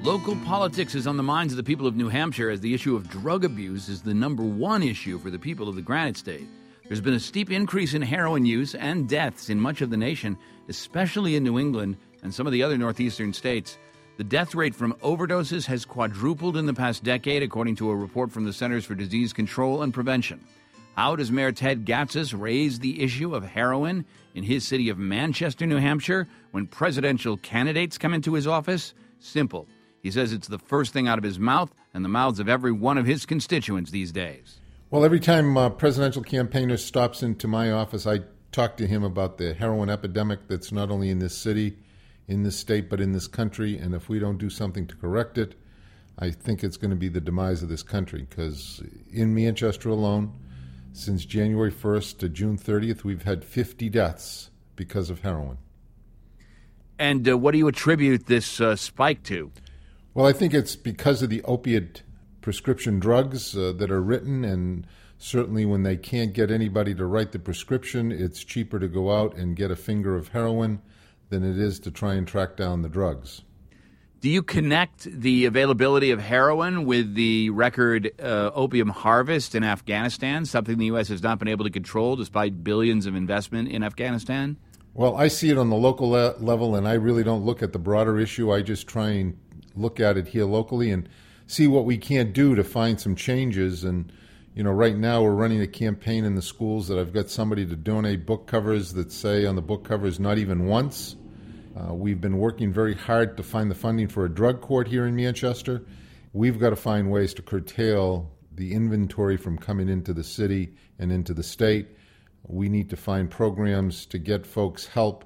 Local politics is on the minds of the people of New Hampshire as the issue of drug abuse is the number one issue for the people of the Granite State. There's been a steep increase in heroin use and deaths in much of the nation, especially in New England and some of the other northeastern states. The death rate from overdoses has quadrupled in the past decade, according to a report from the Centers for Disease Control and Prevention. How does Mayor Ted Gatsas raise the issue of heroin in his city of Manchester, New Hampshire, when presidential candidates come into his office? Simple. He says it's the first thing out of his mouth and the mouths of every one of his constituents these days. Well, every time a presidential campaigner stops into my office, I talk to him about the heroin epidemic that's not only in this city, in this state, but in this country. And if we don't do something to correct it, I think it's going to be the demise of this country. Because in Manchester alone, since January 1st to June 30th, we've had 50 deaths because of heroin. And what do you attribute this spike to? Well, I think it's because of the opiate prescription drugs that are written, and certainly when they can't get anybody to write the prescription, it's cheaper to go out and get a finger of heroin than it is to try and track down the drugs. Do you connect the availability of heroin with the record opium harvest in Afghanistan, something the U.S. has not been able to control despite billions of investment in Afghanistan? Well, I see it on the local level, and I really don't look at the broader issue. I just try and look at it here locally and see what we can't do to find some changes. And, you know, right now we're running a campaign in the schools that I've got somebody to donate book covers that say on the book covers, not even once. We've been working very hard to find the funding for a drug court here in Manchester. We've got to find ways to curtail the inventory from coming into the city and into the state. We need to find programs to get folks help.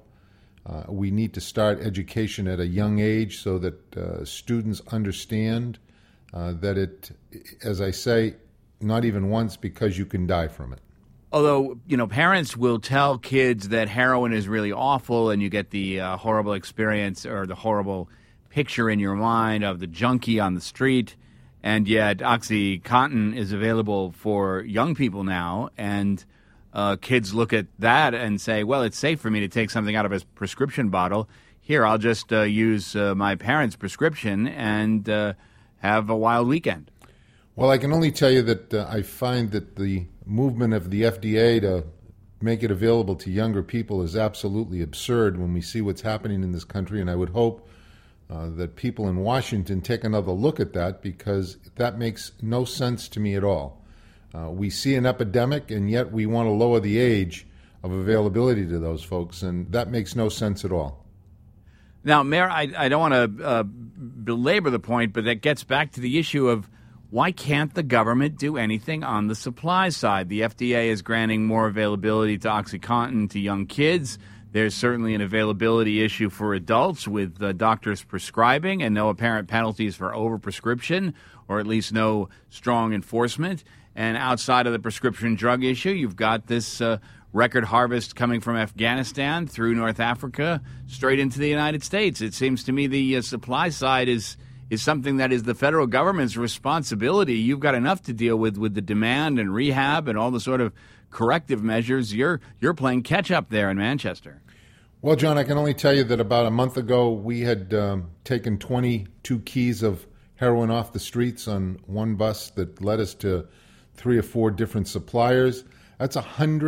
We need to start education at a young age so that students understand that it, as I say, not even once, because you can die from it. Although, you know, parents will tell kids that heroin is really awful and you get the horrible experience or the horrible picture in your mind of the junkie on the street, and yet OxyContin is available for young people now, and kids look at that and say, well, it's safe for me to take something out of a prescription bottle. Here, I'll just use my parents' prescription and have a wild weekend. Well, I can only tell you that I find that the movement of the FDA to make it available to younger people is absolutely absurd when we see what's happening in this country, and I would hope that people in Washington take another look at that, because that makes no sense to me at all. We see an epidemic, and yet we want to lower the age of availability to those folks, and that makes no sense at all. Now, Mayor, I don't want to belabor the point, but that gets back to the issue of why can't the government do anything on the supply side? The FDA is granting more availability to OxyContin to young kids. There's certainly an availability issue for adults with doctors prescribing and no apparent penalties for overprescription, or at least no strong enforcement. And outside of the prescription drug issue, you've got this record harvest coming from Afghanistan through North Africa straight into the United States. It seems to me the supply side is something that is the federal government's responsibility. You've got enough to deal with the demand and rehab and all the sort of corrective measures. You're playing catch-up there in Manchester. Well, John, I can only tell you that about a month ago we had taken 22 keys of heroin off the streets on one bus that led us to 3 or 4 different suppliers. That's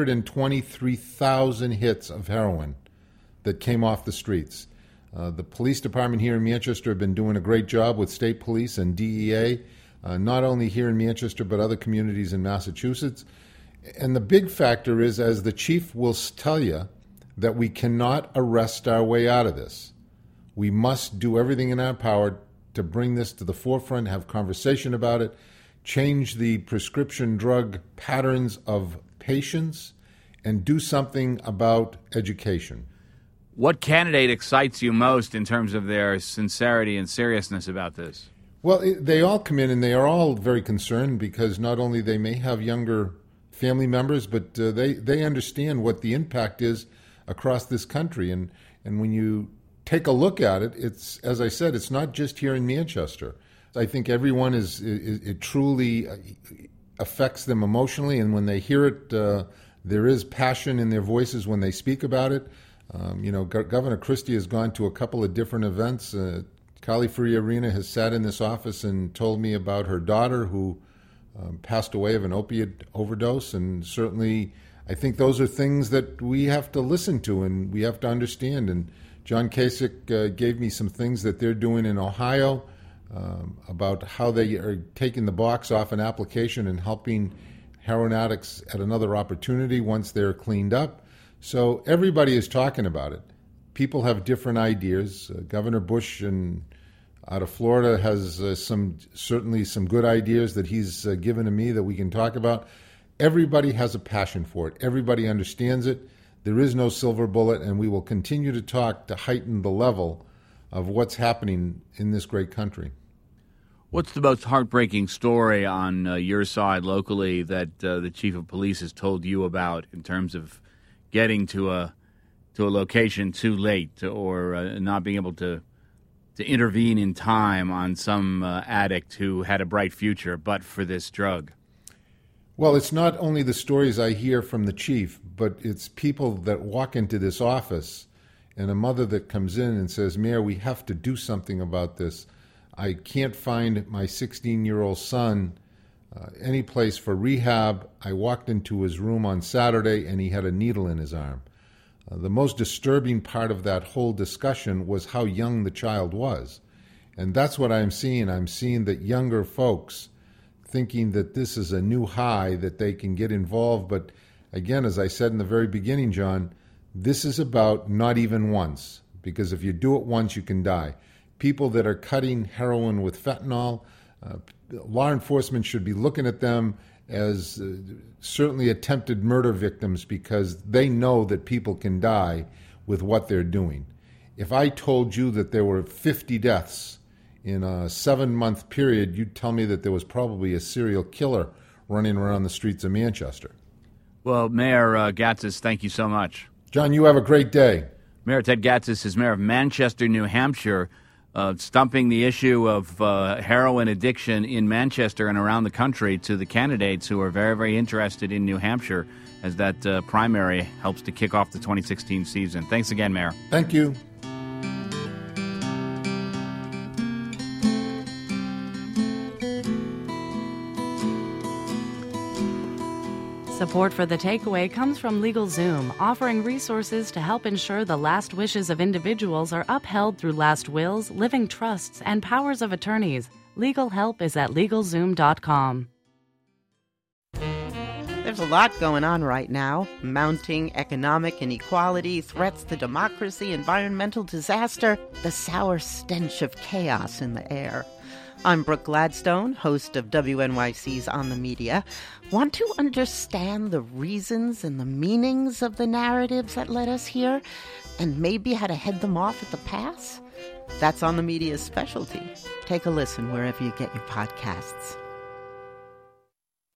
123,000 hits of heroin that came off the streets. The police department here in Manchester have been doing a great job with state police and DEA, not only here in Manchester but other communities in Massachusetts. And the big factor is, as the chief will tell you, that we cannot arrest our way out of this. We must do everything in our power to bring this to the forefront, have conversation about it, change the prescription drug patterns of patients, and do something about education. What candidate excites you most in terms of their sincerity and seriousness about this? Well, they all come in and they are all very concerned, because not only they may have younger family members, but they understand what the impact is across this country. And when you take a look at it, it's, as I said, it's not just here in Manchester. I think everyone it truly affects them emotionally, and when they hear it, there is passion in their voices when they speak about it. Governor Christie has gone to a couple of different events Carly Fiorina has sat in this office and told me about her daughter who passed away of an opiate overdose, and certainly I think those are things that we have to listen to and we have to understand. And John Kasich gave me some things that they're doing in Ohio about how they are taking the box off an application and helping heroin addicts at another opportunity once they're cleaned up. So everybody is talking about it. People have different ideas. Governor Bush out of Florida has certainly some good ideas that he's given to me that we can talk about. Everybody has a passion for it. Everybody understands it. There is no silver bullet, and we will continue to talk to heighten the level of what's happening in this great country. What's the most heartbreaking story on your side locally that the chief of police has told you about in terms of getting to a location too late or not being able to intervene in time on some addict who had a bright future but for this drug? Well, it's not only the stories I hear from the chief, but it's people that walk into this office and a mother that comes in and says, Mayor, we have to do something about this. I can't find my 16-year-old son any place for rehab. I walked into his room on Saturday and he had a needle in his arm. The most disturbing part of that whole discussion was how young the child was. And that's what I'm seeing. I'm seeing that younger folks thinking that this is a new high, that they can get involved. But again, as I said in the very beginning, John, this is about not even once, because if you do it once, you can die. People that are cutting heroin with fentanyl, law enforcement should be looking at them as certainly attempted murder victims because they know that people can die with what they're doing. If I told you that there were 50 deaths in a 7-month period, you'd tell me that there was probably a serial killer running around the streets of Manchester. Well, Mayor Gatsas, thank you so much. John, you have a great day. Mayor Ted Gatsas is mayor of Manchester, New Hampshire, stumping the issue of heroin addiction in Manchester and around the country to the candidates who are very, very interested in New Hampshire as that primary helps to kick off the 2016 season. Thanks again, Mayor. Thank you. Support for The Takeaway comes from LegalZoom, offering resources to help ensure the last wishes of individuals are upheld through last wills, living trusts, and powers of attorneys. Legal help is at LegalZoom.com. There's a lot going on right now. Mounting economic inequality, threats to democracy, environmental disaster, the sour stench of chaos in the air. I'm Brooke Gladstone, host of WNYC's On the Media. Want to understand the reasons and the meanings of the narratives that led us here, and maybe how to head them off at the pass? That's On the Media's specialty. Take a listen wherever you get your podcasts.